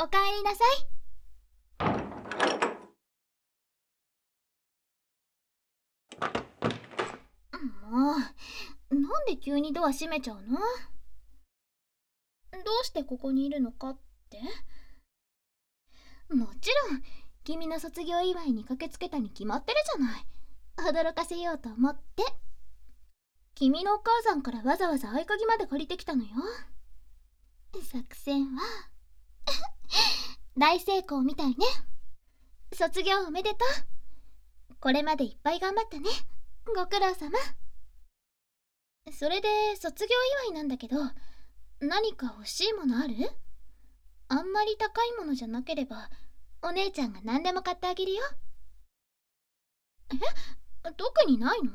おかえりなさい。もう、なんで急にドア閉めちゃうの？どうしてここにいるのかって？もちろん、君の卒業祝いに駆けつけたに決まってるじゃない。驚かせようと思って。君のお母さんからわざわざ合鍵まで借りてきたのよ。作戦は大成功みたいね。卒業おめでとう。これまでいっぱい頑張ったね。ご苦労様。それで卒業祝いなんだけど、何か欲しいものある？あんまり高いものじゃなければお姉ちゃんが何でも買ってあげるよ。特にないの？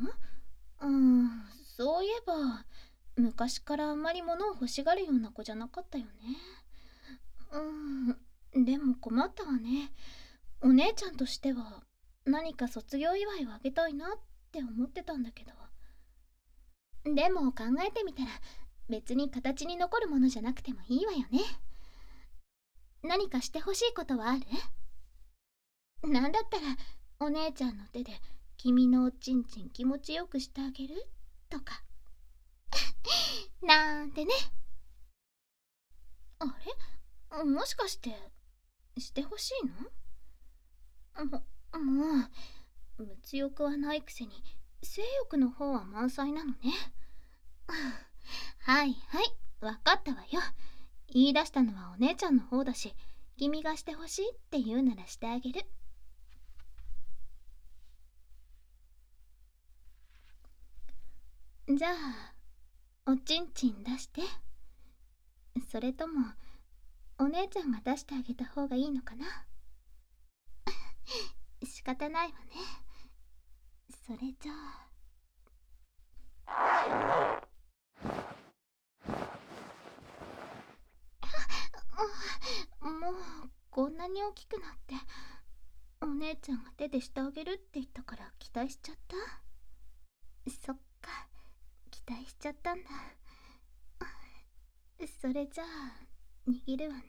そういえば昔からあんまり物を欲しがるような子じゃなかったよね。でも困ったわね。お姉ちゃんとしては何か卒業祝いをあげたいなって思ってたんだけど。でも考えてみたら別に形に残るものじゃなくてもいいわよね。何かしてほしいことはある？なんだったらお姉ちゃんの手で君のおちんちん気持ちよくしてあげるとかなんてね。あれ？もしかしてしてほしいの？もう物欲はないくせに性欲の方は満載なのね。はいはい、わかったわよ。言い出したのはお姉ちゃんの方だし、君がしてほしいって言うならしてあげる。じゃあおちんちん出して。それともお姉ちゃんが出してあげた方がいいのかな？仕方ないわね。それじゃもうこんなに大きくなって、お姉ちゃんが手でしてあげるって言ったから期待しちゃった。そっか、期待しちゃったんだ。それじゃあ握るわね。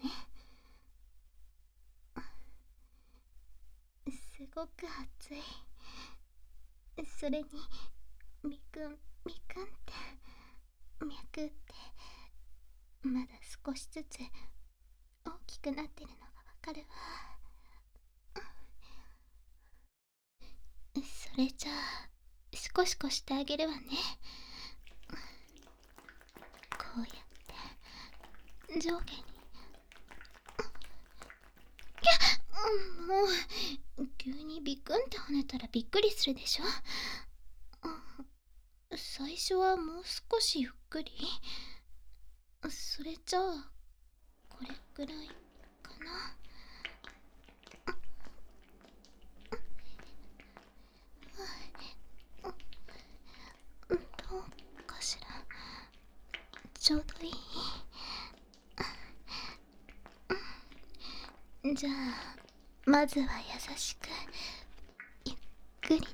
すごく熱い。それにみくんみくんって脈ってまだ少しずつ大きくなってるのがわかるわ。それじゃあシコシコしてあげるわね。こうやって上下に。もう急にビクンって跳ねたらびっくりするでしょ。最初はもう少しゆっくり。それじゃあこれくらいかな。どうかしら。ちょうどいい。じゃあまずは優しくゆっくりと。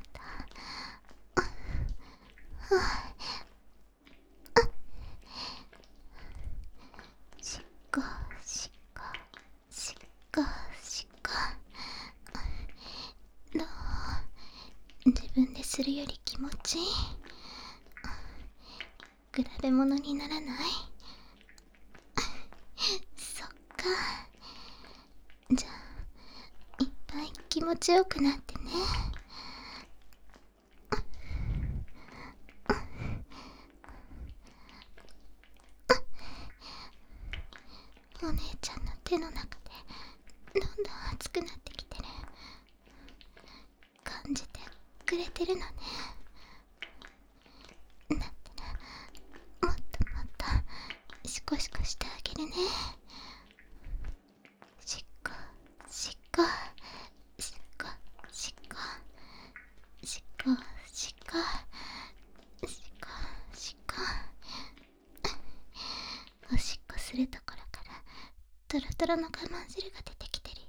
しこしこしこしこ。どう？自分でするより気持ちいい？比べ物にならない？そっか。じゃあいっぱい気持ちよくなってね。お姉ちゃんの手の中でどんどん熱くなってきてる。感じてくれてるのね。だったらもっともっとシコシコしてあげるね。しこしこしこしこしこしこしこしこ。おしっこするところからトロトロの我慢汁が出てきてるよ。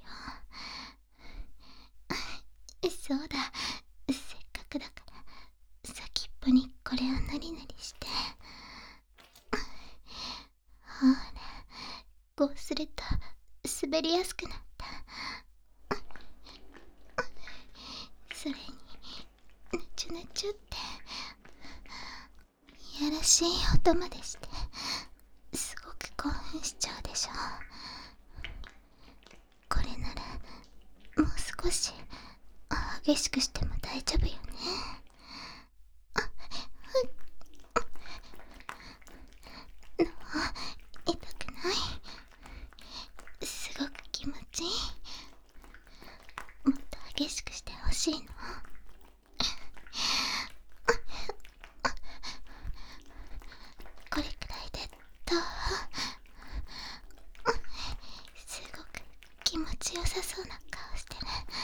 そうだ、せっかくだから先っぽにこれをなりなりして。ほら、こうすると滑りやすくなった。それにぬちゅぬちゅっていやらしい音までして、すごく興奮しちゃうでしょ。これならもう少し激しくしても大丈夫よね。痛くない？すごく気持ちいい。もっと激しくしてほしいの。これくらいでどう？すごく気持ちよさそうな顔してる。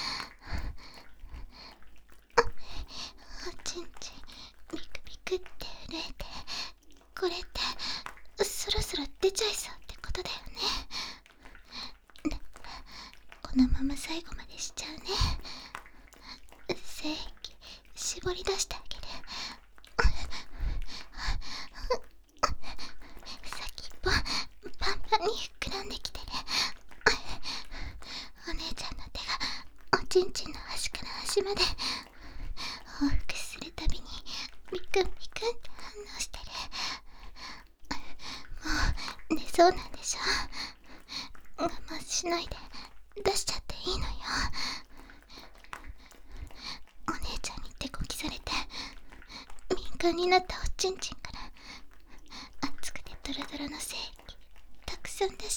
おちんちんビクビクって震えて、これってそろそろ出ちゃいそうってことだよね。だからこのまま最後までしちゃうね。精液絞り出してあげる。先っぽパンパンに膨らんできてる。お姉ちゃんの手がおちんちんの端から端まで往復するたびにビクンビクンって反応してる。もう出そうなんでしょ。我慢しないで出しちゃっていいのよ。お姉ちゃんに手こきされて敏感になったおちんちんから熱くてドロドロの精液たくさん出して、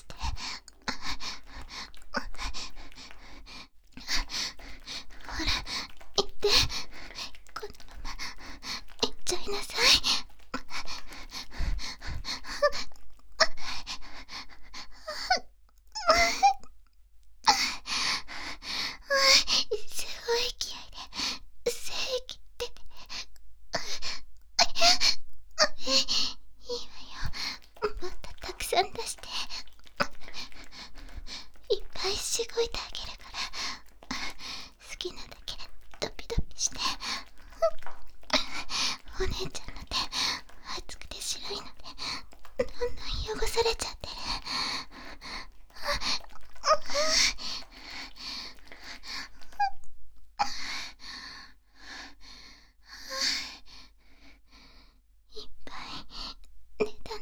ほら行って、このまま行っちゃいなさい。すごい勢いで精液出て、いいわよ、もっとたくさん出して、いっぱいしごいてあげるから、好きなだけドピドピして。お姉ちゃんの手熱くて白いのでどんどん汚されちゃってる。いっぱい出たね。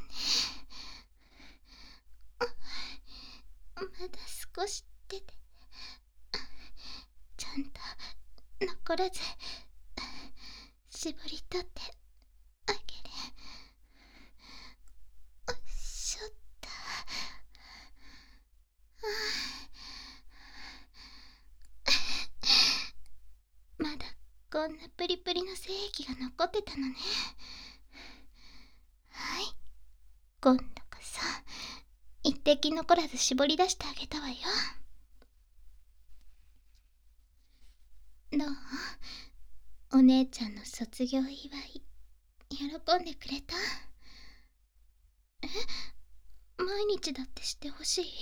まだ少し出て、ちゃんと残らず絞り取ってあげる。おっしょっと。まだこんなプリプリの精液が残ってたのね。はい、今度こそ一滴残らず絞り出してあげたわよ。どう？お姉ちゃんの卒業祝い喜んでくれた？毎日だってしてほしい？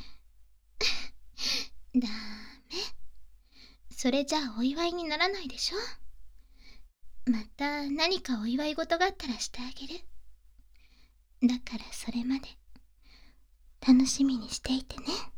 ダメ。それじゃあお祝いにならないでしょ。また何かお祝い事があったらしてあげる。だからそれまで楽しみにしていてね。